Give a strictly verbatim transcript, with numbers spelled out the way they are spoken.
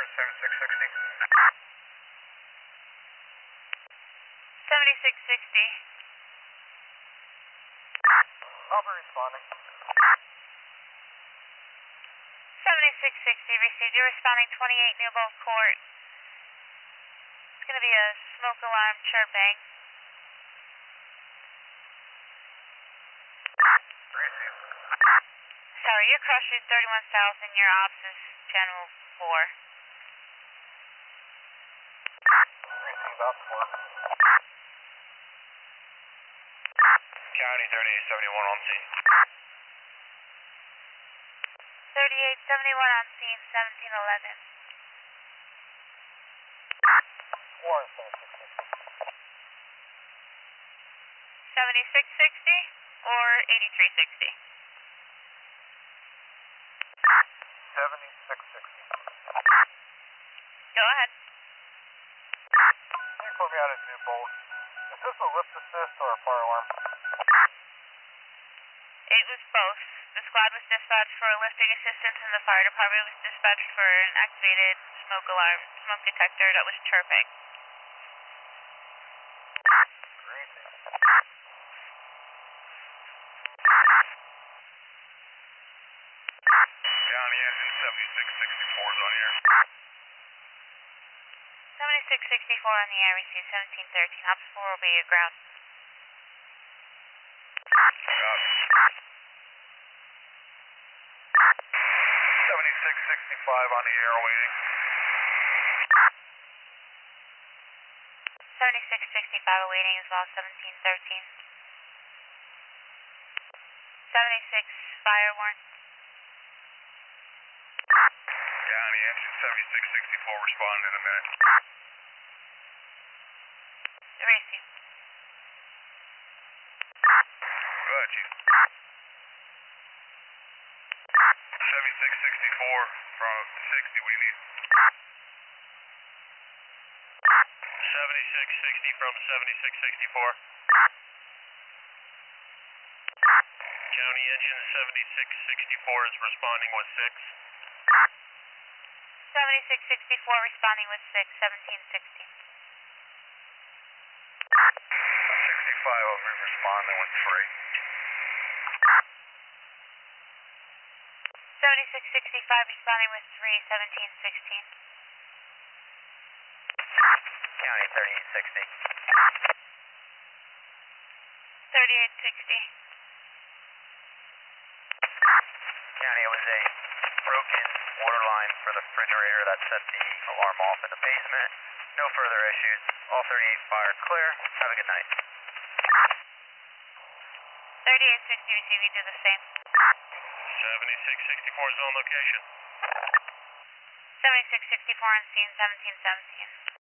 seventy-six sixty. seventy-six sixty. I'll be responding. seventy-six sixty received. You're responding twenty-eight Newbold Court. It's going to be a smoke alarm chirping. Receive. Sorry, you're cross street thirty-one South and your ops is Channel four. Receive out four. County thirty-eight seventy-one on scene. thirty-eight seventy-one on scene, seventeen eleven. Warren seventy-six sixty. seventy-six sixty or eighty-three sixty? seventy-six sixty. Go ahead. Can you put me out at Newbold? Is this a lift assist or a fire alarm? It was both. The squad was dispatched for lifting assistance and the fire department was dispatched for an activated smoke alarm, smoke detector that was chirping. Receive. County engine seventy-six sixty-four is on here. seventy-six sixty-four on the air, received seventeen thirteen. Ops four will be at ground. seventy-six sixty-five on the air waiting. seventy-six sixty-five awaiting as well, seventeen thirteen. seventy-six fire warrant. County engine seventy-six sixty-four responding in a minute. Received. Go ahead, Chief. seventy-six sixty-four from sixty, we need. seventy-six sixty from seventy-six sixty-four. County engine seventy-six sixty-four is responding with six. seventy-six sixty-four responding with six, seventeen sixty. sixty-five of them responding with three. seventy-six sixty-five responding with three, seventeen sixteen. County thirty-eight sixty. thirty-eight sixty. County, it was a broken water line for the refrigerator that set the alarm off in the basement. No further issues. All thirty-eight fire clear. Have a good night. thirty-eight sixty receiving, do the same. seventy-six sixty-four is on location. seventy-six sixty-four on scene, seventeen seventeen.